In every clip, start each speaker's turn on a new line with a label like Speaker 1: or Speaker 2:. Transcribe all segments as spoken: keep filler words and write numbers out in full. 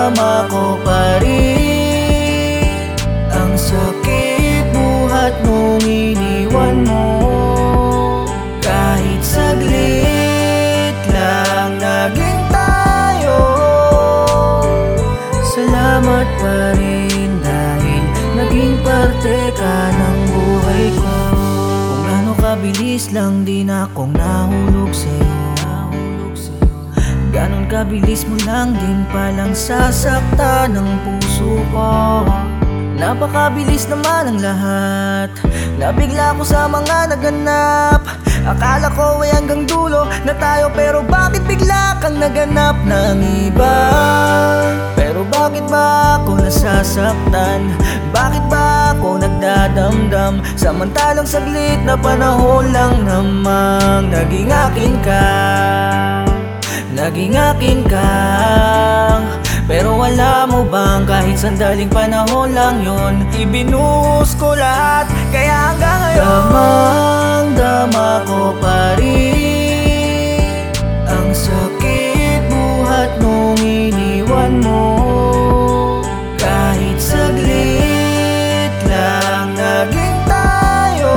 Speaker 1: damang-dama ko pa rin ang sakit buhat nung iniwan mo. Kahit saglit lang naging tayo, salamat pa rin dahil naging parte ka ng buhay ko. Kung ano kabilis lang din akong nahulog sa'yo, ganon kabilis mo lang din palang sasaktan ng puso ko. Napakabilis naman ang lahat, nabigla ko sa mga naganap. Akala ko ay hanggang dulo na tayo, pero bakit bigla kang naganap ng iba? Pero bakit ba ako nasasaktan? Bakit ba ako nagdadamdam? Samantalang saglit na panahon lang namang naging akin ka, naging akin ka. Pero wala mo bang kahit sandaling panahon lang yun, ibinuhos ko lahat, kaya hanggang ngayon damang-dama ko pa rin ang sakit buhat nung iniwan mo. Kahit saglit lang naging tayo,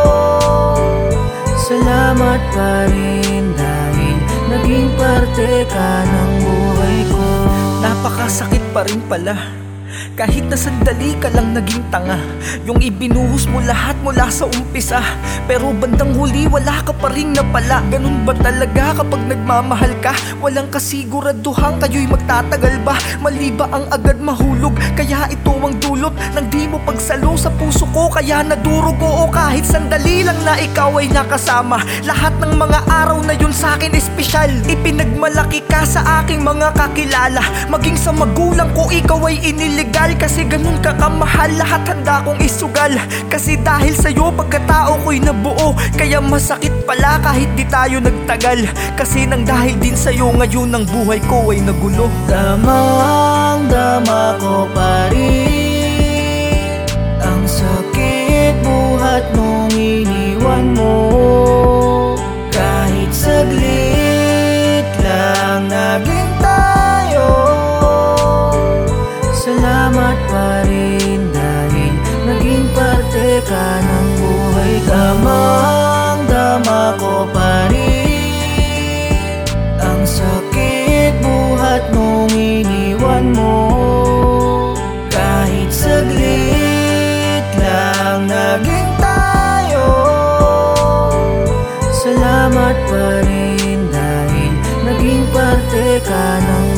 Speaker 1: salamat pa rin dahil naging parte ka ng buhay ko.
Speaker 2: Napakasakit pa rin pala, kahit na sandali ka lang naging tanga. Yung ibinuhos mo lahat mula sa umpisa, pero bandang huli wala ka pa rin napala. Ganun ba talaga kapag nagmamahal ka? Walang kasiguraduhan kayo'y magtatagal ba? Mali ba ang agad mahulog? Kaya ito ang dulot ng di mo pagsalo sa puso ko, kaya nadurugo. O kahit sandali lang na ikaw ay nakasama, lahat ng mga araw na yun sa'kin espesyal. Ipinagmalaki ka sa aking mga kakilala, maging sa magulang ko ikaw ay inilegal. Kasi ganun ka kamahal, lahat handa kong isugal. Kasi dahil sa'yo pagkatao ko'y nabuo, kaya masakit pala kahit di tayo nagtagal. Kasi nang dahil din sa'yo ngayon ang buhay ko ay nagulo.
Speaker 1: Damang-dama ko pa rin ang sakit buhat nung iniwan mo. Kahit saglit lang naging tayo, salamat pa rin dahil naging parte ka ng buhay ko. Damang-dama ko pa rin ang sakit buhat nung iniwan mo. Kahit saglit lang naging tayo, salamat pa rin dahil naging parte ka ng